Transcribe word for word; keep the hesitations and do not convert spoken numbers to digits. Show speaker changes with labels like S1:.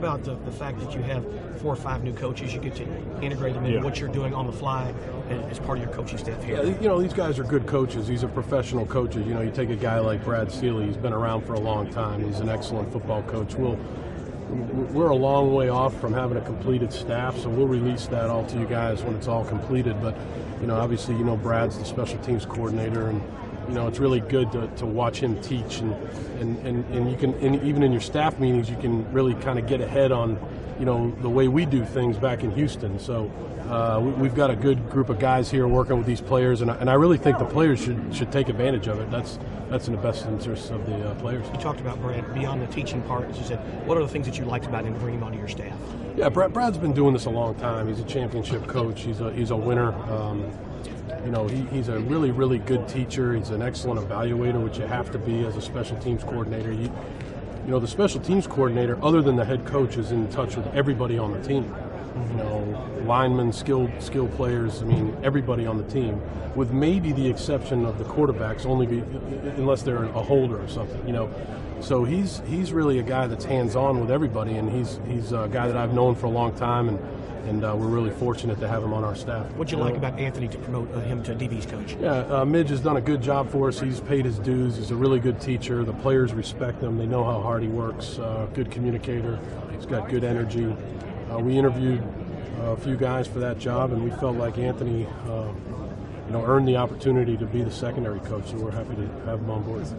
S1: About the, the fact that you have four or five new coaches, you get to integrate them into
S2: Yeah.
S1: what you're doing on the fly as part of your coaching staff here.
S2: Yeah, you know, these guys are good coaches. These are professional coaches. You know, you take a guy like Brad Seeley, he's been around for a long time. He's an excellent football coach. We'll, we're a long way off from having a completed staff, so we'll release that all to you guys when it's all completed. But, you know, obviously, you know, Brad's the special teams coordinator, and you know, it's really good to, to watch him teach, and, and, and, and you can, and even in your staff meetings, you can really kind of get ahead on, you know, the way we do things back in Houston. So uh, we, we've got a good group of guys here working with these players, and I, and I really think the players should should take advantage of it. That's that's in the best interest of the uh, players.
S1: You talked about Brad beyond the teaching part. As you said, what are the things that you liked about him to bring him onto your staff?
S2: Yeah, Brad, Brad's been doing this a long time. He's a championship coach. He's a he's a winner. Um, You know, he, he's a really, really good teacher. He's an excellent evaluator, which you have to be as a special teams coordinator. You, you know, the special teams coordinator, other than the head coach, is in touch with everybody on the team. You know, linemen, skilled, skilled players. I mean, everybody on the team, with maybe the exception of the quarterbacks, only be, unless they're a holder or something. You know, so he's he's really a guy that's hands-on with everybody, and he's he's a guy that I've known for a long time, and. And uh, we're really fortunate to have him on our staff.
S1: What'd you like about Anthony to promote uh, him to D B's coach?
S2: Yeah, uh, Midge has done a good job for us. He's paid his dues. He's a really good teacher. The players respect him. They know how hard he works. Uh, good communicator. He's got good energy. Uh, we interviewed uh, a few guys for that job, and we felt like Anthony, uh, you know, earned the opportunity to be the secondary coach. So we're happy to have him on board.